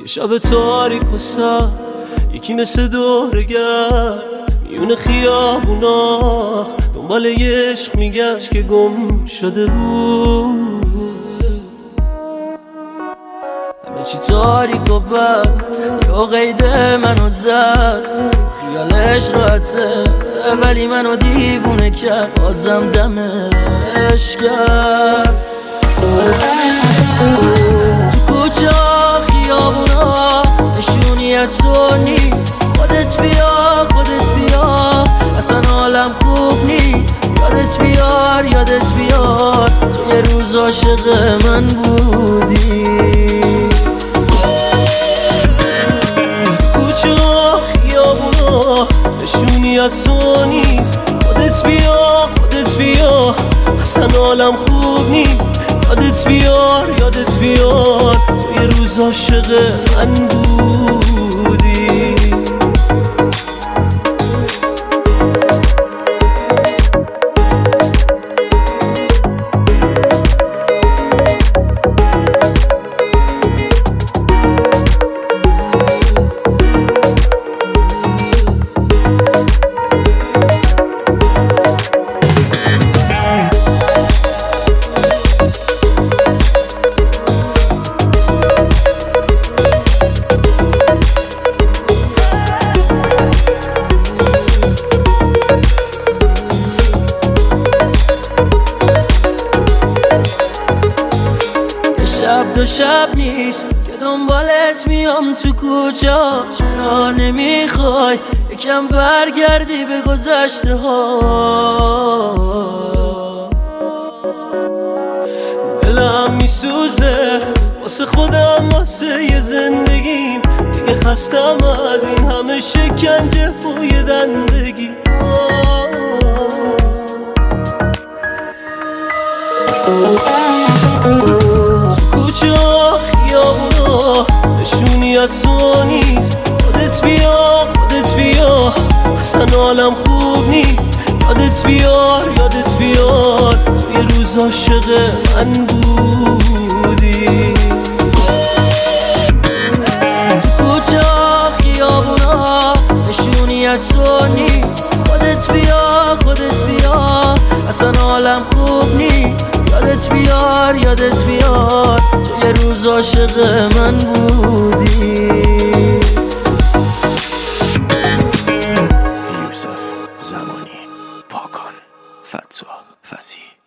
شب تاریک و سر یکی مثل دورگرد میون خیابونا دنبال یه عشق میگشت که گم شده بود. همه چی تاریک و بد یا قید منو زد، خیالش راحته ولی منو دیوونه کرد، بازم دمش کرد. تو کوچه خیابونا نشونی از تو نیست، خودت بیا خودت بیا، اصلا حالم خوب نیست. یادت بیار تو یه روز عاشق من بودی. تو کوچه خیابونا نشونی از تو نیست، خودت بیا اصلا حالم خوب نیست. یادت بیار تو یه روز عاشق من بودی. شب دو شب نیست که دنبالت میام تو کوچه، چرا نمیخوای یکم برگردی به گذشته ها؟ دلم میسوزه واسه خودم، واسه یه زندگیم دیگه، خستم از این همه شکنجه پوی دندگی. کوچه خیابونا نشونی از تو نیست، خودت بیا اصلا حالم خوب نیست. یادت بیار تو یه روز عاشق من بودی. تو کوچه خیابونا نشونی از تو نیست، خودت بیا اصلا حالم خوب نیست. یادت بیار تو یه روز عاشق من بودی. یوسف زمانی، پاکان، فتوح، فتی.